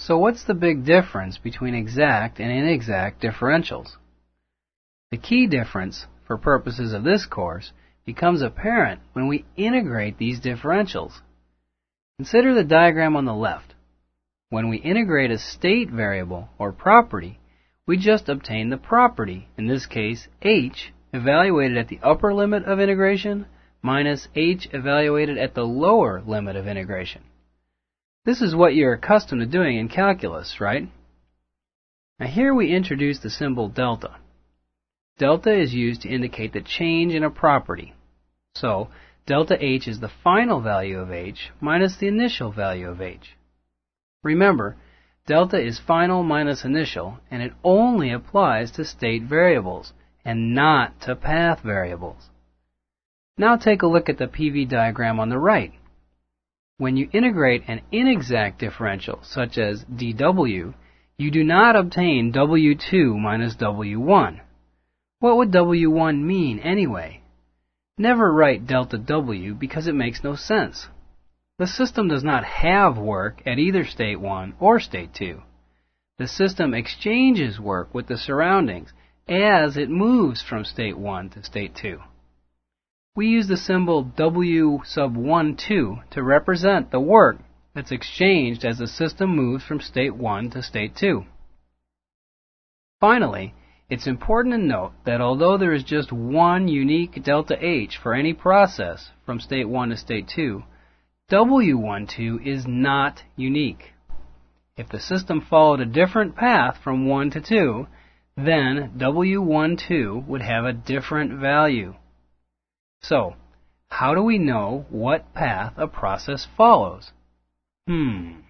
So what's the big difference between exact and inexact differentials? The key difference, for purposes of this course, becomes apparent when we integrate these differentials. Consider the diagram on the left. When we integrate a state variable or property, we just obtain the property, in this case h, evaluated at the upper limit of integration minus h evaluated at the lower limit of integration. This is what you're accustomed to doing in calculus, right? Now here we introduce the symbol delta. Delta is used to indicate the change in a property. So, delta h is the final value of h minus the initial value of h. Remember, delta is final minus initial, and it only applies to state variables, and not to path variables. Now take a look at the PV diagram on the right. When you integrate an inexact differential, such as dw, you do not obtain w2 minus w1. What would w1 mean anyway? Never write delta w because it makes no sense. The system does not have work at either state 1 or state 2. The system exchanges work with the surroundings as it moves from state 1 to state 2. We use the symbol W sub 1, 2 to represent the work that's exchanged as the system moves from state 1 to state 2. Finally, it's important to note that although there is just one unique delta H for any process from state 1 to state 2, W12 is not unique. If the system followed a different path from 1 to 2, then W12 would have a different value. So, how do we know what path a process follows?